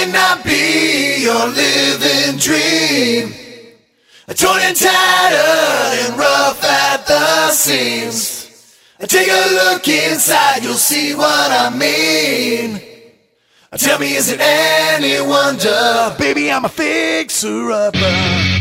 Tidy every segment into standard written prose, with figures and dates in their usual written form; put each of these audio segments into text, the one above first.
may not be your living dream, torn and tattered and rough at the seams. Take a look inside, you'll see what I mean. Tell me, is it any wonder, baby, I'm a fixer-upper.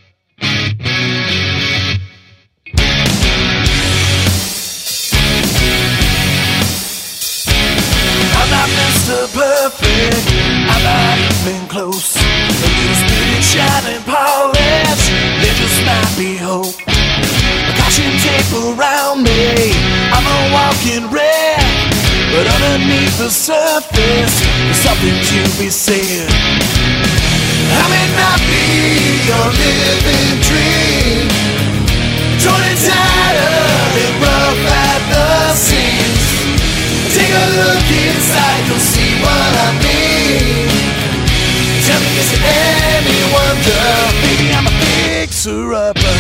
I'm not Mr. Perfect, I'm not even close. A little spirit shining polish, there just might be hope. A caution tape around me, I'm a walking wreck, but underneath the surface, there's something to be said. I may not be your living dream, torn and tattered and rough at the seams. Take a look inside, you'll see what I mean. Tell me, is it any wonder, baby, I'm a fixer-upper.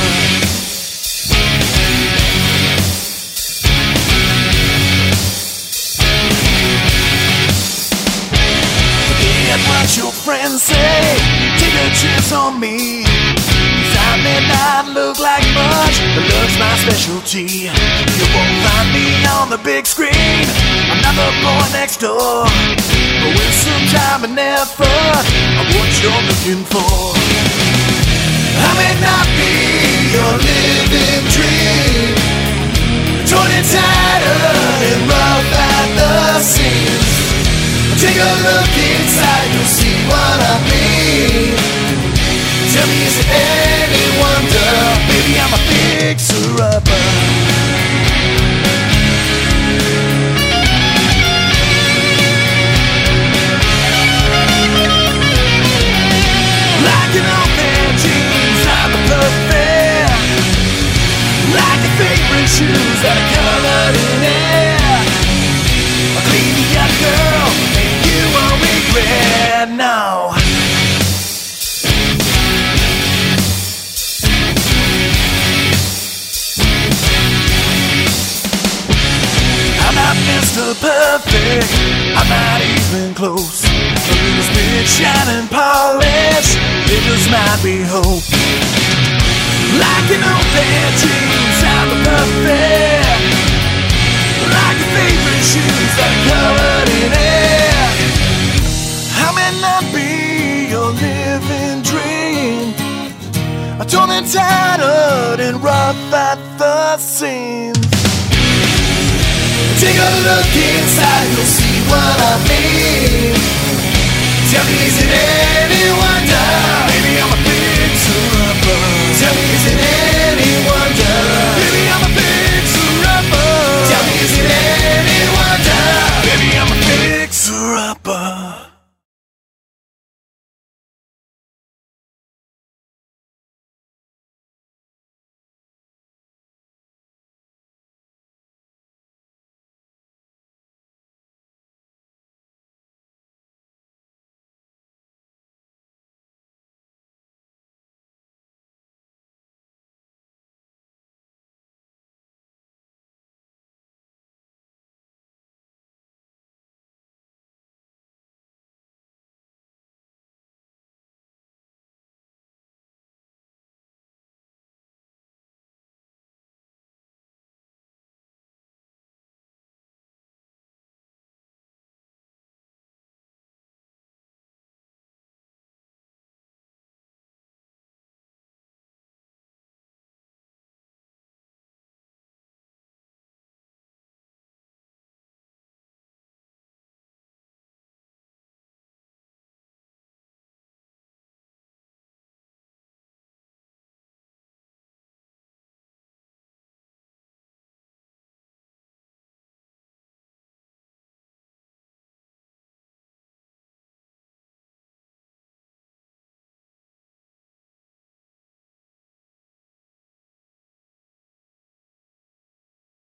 Forget what your friends say, take a chance on me. 'Cause I may not look like much, but love's my specialty. You won't find me on the big screen, I'm not the boy next door, but with some time and effort, I'm what you're looking for. I may not be your living dream, torn and tattered and rough at the seams. Take a look inside, you'll see what I mean. Tell me, is it any wonder, baby, I'm a fixer-upper. Like an old pair of jeans, I'm a perfect. Like your favorite shoes that are colored in air. I'll clean you up, girl, and you won't regret, no. I'm not Mr. Perfect, I'm not even close. A little spirit shining polish, there just might be hope. Like an old pair of jeans, I'm a perfect. Like your favorite shoes that are covered in air. I may not be your living dream, torn and tattered and rough at the seams. Take a look inside, you'll see what I mean. Tell me, is it any wonder, baby, I'm a fixer-upper. Tell me, is it any wonder, baby, I'm a fixer-upper. Tell me, is it any wonder, baby, I'm a fixer-upper.